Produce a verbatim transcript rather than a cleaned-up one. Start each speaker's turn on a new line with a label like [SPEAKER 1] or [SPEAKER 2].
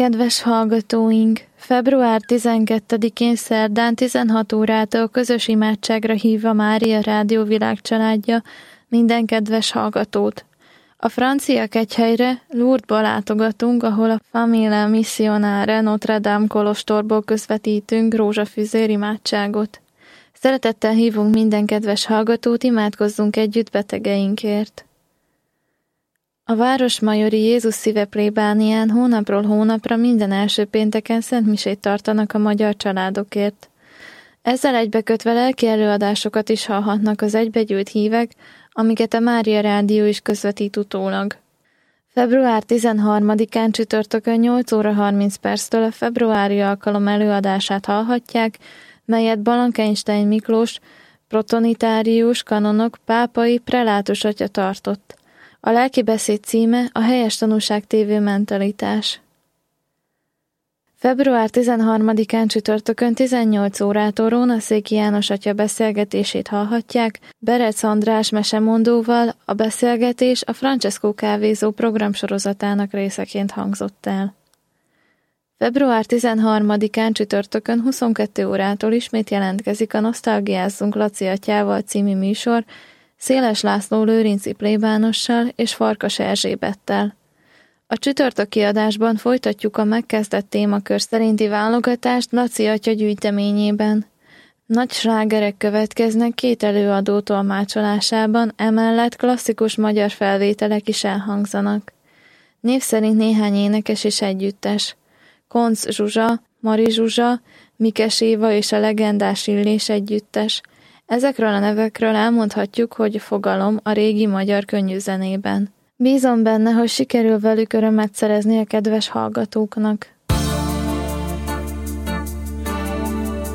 [SPEAKER 1] kedves hallgatóink! február tizenkettedikén szerdán tizenhat órától közös imádságra hívva Mária Rádió világcsaládja minden kedves hallgatót. A francia kegyhelyre, Lourdesba látogatunk, ahol a Famille Missionare Notre Dame kolostorból közvetítünk rózsafüzér imádságot. Szeretettel hívunk minden kedves hallgatót, imádkozzunk együtt betegeinkért. A Városmajori Jézus Szíve plébánián hónapról hónapra minden első pénteken szentmisét tartanak a magyar családokért. Ezzel egybekötve lelki előadásokat is hallhatnak az egybegyűlt hívek, amiket a Mária Rádió is közvetít utólag. február tizenharmadikán csütörtökön nyolc óra harminc perctől a februári alkalom előadását hallhatják, melyet Balankenstein Miklós, protonitárius, kanonok, pápai, prelátus atya tartott. A lelkibeszéd címe a Helyes Tanúság tévő mentalitás. február tizenharmadikán csütörtökön tizennyolc órától Rónaszéki János atya beszélgetését hallhatják, Berec András mesemondóval. A beszélgetés a Francesco kávézó programsorozatának részeként hangzott el. február tizenharmadikán csütörtökön huszonkettő órától ismét jelentkezik a Nosztalgiázzunk Laci atyával című műsor, Széles László lőrinci plébánossal és Farkas Erzsébettel. A csütörtök kiadásban folytatjuk a megkezdett témakör szerinti válogatást Laci atya gyűjteményében. Nagy slágerek következnek két előadó tolmácsolásában, emellett klasszikus magyar felvételek is elhangzanak. Név szerint néhány énekes és együttes. Koncz Zsuzsa, Mari Zsuzsa, Mikes Éva és a legendás Illés együttes. Ezekről a nevekről elmondhatjuk, hogy fogalom a régi magyar könnyűzenében. Bízom benne, hogy sikerül velük örömet szerezni a kedves hallgatóknak.